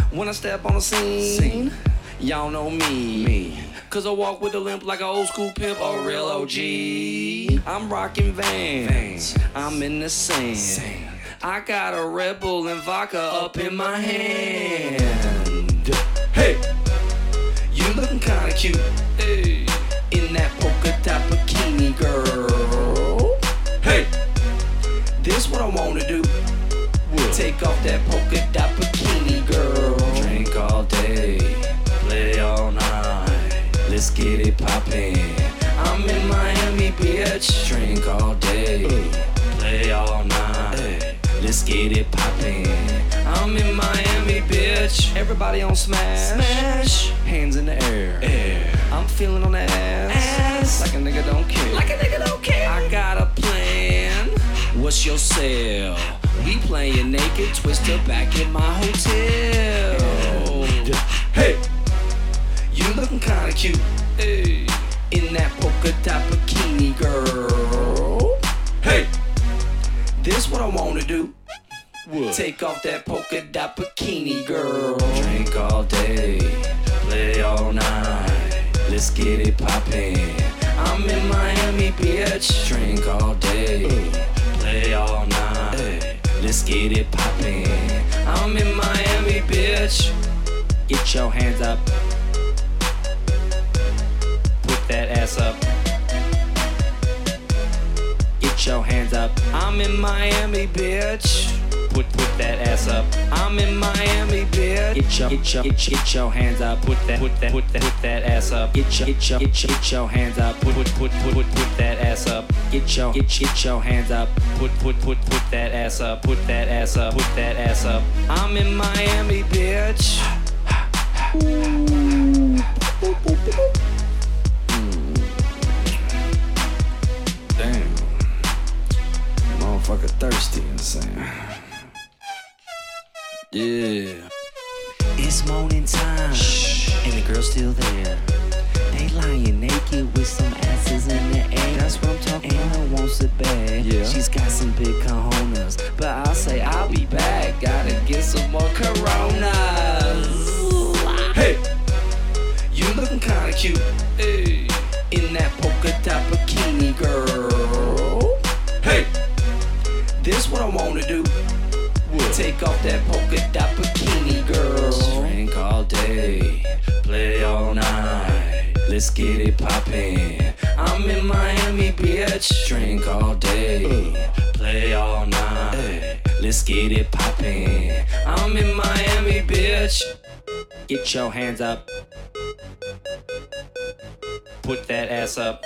When I step on the scene, y'all know me. Cause I walk with a limp like an old school pimp, a real OG. I'm rocking Vans, I'm in the sand. I got a Red Bull and vodka up in my hand. Hey, you looking kinda cute, hey, in that polka dot bikini, girl. Hey, this what I wanna do. Take off that polka dot bikini, girl. Drink all day, play all night. Let's get it poppin'. I'm in Miami, bitch. Drink all day, play all night. Let's get it poppin'. I'm in Miami, bitch. Everybody on smash. Hands in the air. I'm feeling on the ass. Like a nigga don't care. I got a plan. What's your sale? We playin' naked, twister back in my hotel. Hey, you looking kinda cute, hey, in that polka dot bikini, girl. Hey, this what I wanna do. Take off that polka dot bikini, girl. Drink all day, play all night. Let's get it poppin'. I'm in Miami, bitch. Drink all day, play all night. Let's get it poppin'. I'm in Miami, bitch. Get your hands up. Put that ass up. Get your hands up. I'm in Miami, bitch. Put that ass up. I'm in Miami, bitch. Get your hands up. Put that ass up. Get your hands up. Put that ass up. Get your hands up. Put that ass up. Put that ass up. Put that ass up. I'm in Miami, bitch. Damn, motherfucker thirsty and saying. Yeah. It's morning time, and the girl's still there. They lying naked with some asses in the air. That's what I'm talking about. Anna wants it bad. Yeah. She's got some big cojones, but I'll say I'll be back. Gotta get some more Coronas. Hey, you looking kinda cute, hey, in that polka dot bikini, girl. Hey, this what I wanna do. Take off that polka dot bikini, girl. Drink all day, play all night. Let's get it poppin'. I'm in Miami, bitch. Drink all day, play all night. Let's get it poppin'. I'm in Miami, bitch. Get your hands up. Put that ass up.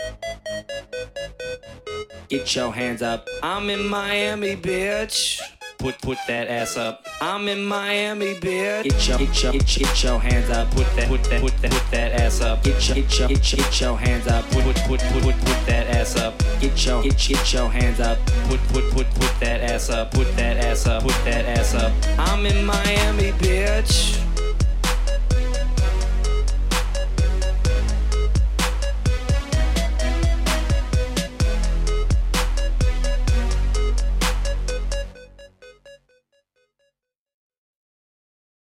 Get your hands up. I'm in Miami, bitch. Put that ass up. I'm in Miami, bitch. Get your hands up. Put that ass up. Get your hands up. Put that ass up. Get your hands up. Put that ass up. Put that ass up. Put that ass up. I'm in Miami, bitch.